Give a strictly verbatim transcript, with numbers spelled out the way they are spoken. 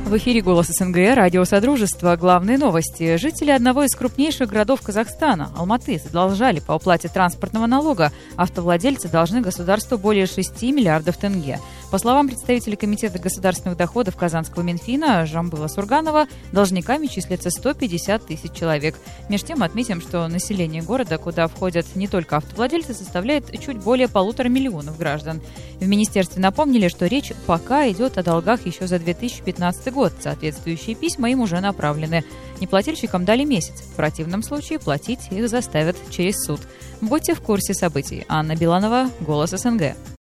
В эфире «Голос СНГ», радио «Содружество». Главные новости. Жители одного из крупнейших городов Казахстана, Алматы, задолжали по уплате транспортного налога. Автовладельцы должны государству более шести миллиардов тенге. По словам представителя Комитета государственных доходов Казанского Минфина Жамбыла Сурганова, должниками числится сто пятьдесят тысяч человек. Между тем отметим, что население города, куда входят не только автовладельцы, составляет чуть более полутора миллионов граждан. В министерстве напомнили, что речь пока идет о долгах еще за две тысячи пятнадцатый год. Соответствующие письма им уже направлены. Неплательщикам дали месяц. В противном случае платить их заставят через суд. Будьте в курсе событий. Анна Биланова, «Голос СНГ».